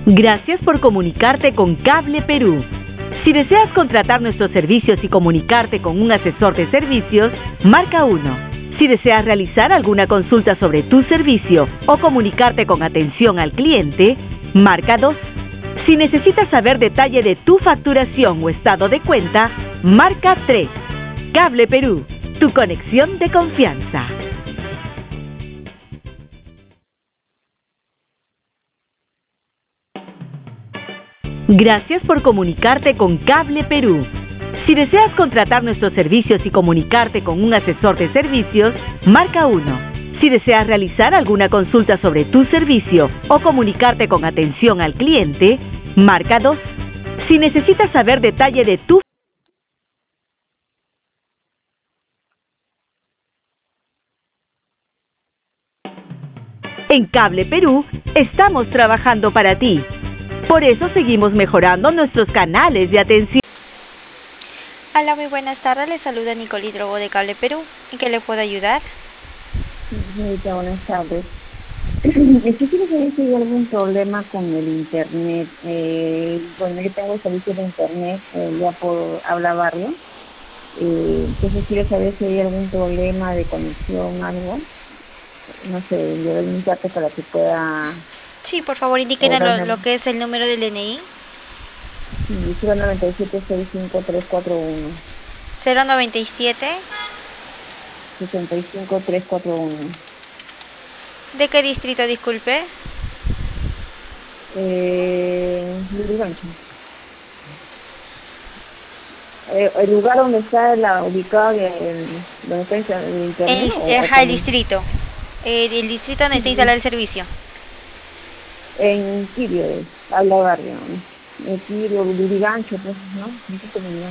Gracias por comunicarte con Cable Perú. Si deseas contratar nuestros servicios y comunicarte con un asesor de servicios, marca 1. Si deseas realizar alguna consulta sobre tu servicio o comunicarte con atención al cliente, marca 2. Si necesitas saber detalle de tu facturación o estado de cuenta, marca 3. Cable Perú, tu conexión de confianza. Gracias por comunicarte con Cable Perú. Si deseas contratar nuestros servicios y comunicarte con un asesor de servicios, marca 1. Si deseas realizar alguna consulta sobre tu servicio o comunicarte con atención al cliente, marca 2. Si necesitas saber detalle de tu... En Cable Perú, estamos trabajando para ti. Por eso seguimos mejorando nuestros canales de atención. Hola, muy buenas tardes. Les saluda Nicole Hidrobo de Cable Perú. ¿En qué le puedo ayudar? Señorita, buenas tardes. Quisiera saber si hay algún problema con el internet. Bueno, yo tengo servicio de internet ya por Habla Barrio. Entonces quiero saber si hay algún problema de conexión, algo. No sé, le doy mis datos para que pueda... Sí, por favor, indíquenos lo que es el número del DNI. Sí, 097-65341. 097. 65341. ¿De qué distrito, disculpe? Lurigancho. El lugar donde está ubicado donde está el internet. El distrito. El distrito donde está instalado el servicio. En Quirio, Habla Barrio. En Quirio, Lurigancho, pues, ¿no? En esa comunidad.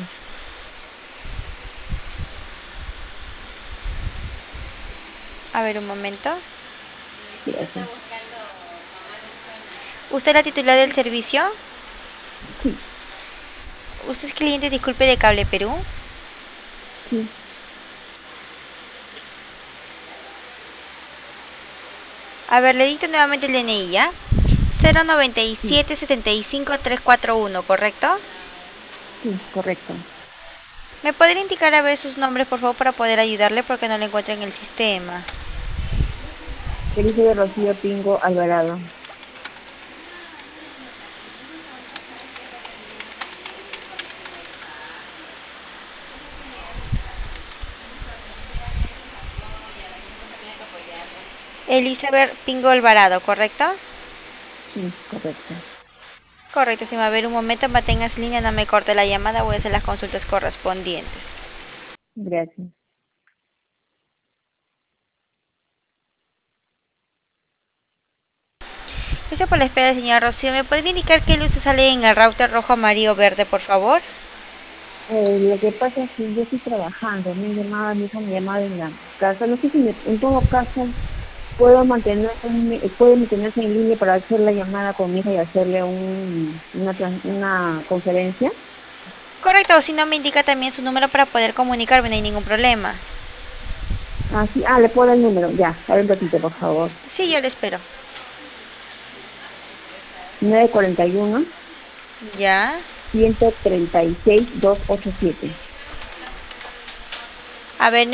A ver, un momento. Sí, así. ¿Usted es la titular del servicio? Sí. ¿Usted es cliente, disculpe, de Cable Perú? Sí. A ver, le dicto nuevamente el DNI, ¿ya? 097-75341, ¿correcto? Sí, correcto. ¿Me podría indicar a ver sus nombres, por favor, para poder ayudarle porque no lo encuentro en el sistema? Elizabeth Rocío Pingo Alvarado. Elizabeth Pingo Alvarado, ¿correcto? Sí, correcto. Correcto, si me va a ver un momento, manténgase en línea, no me corte la llamada, voy a hacer las consultas correspondientes. Gracias. Gracias por la espera, señora Rocío. ¿Me podría indicar qué luces sale en el router rojo, amarillo o verde, por favor? Lo que pasa es que yo estoy trabajando, mi hija me llamaba en la casa. No sé si en todo caso puede mantenerse en línea para hacer la llamada con mi hija y hacerle una conferencia. Correcto, si no me indica también su número para poder comunicarme, no hay ningún problema. Ah, sí, le puedo dar el número, ya, a ver un ratito, por favor. Sí, yo le espero. 941 Ya. 136 287. A ver,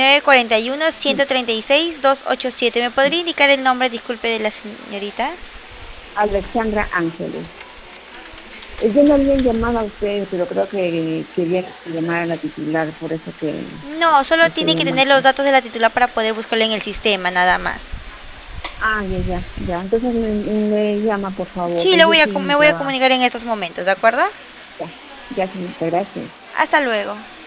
941-136-287. ¿Me podría indicar el nombre, disculpe, de la señorita? Alexandra Ángeles. Yo no había llamado a ustedes, pero creo que quería llamar a la titular, por eso que... No, solo tiene que tener los datos de la titular para poder buscarla en el sistema, nada más. Ah, ya. Entonces me llama, por favor. Sí, me voy a comunicar en estos momentos, ¿de acuerdo? Ya, señorita, gracias. Hasta luego.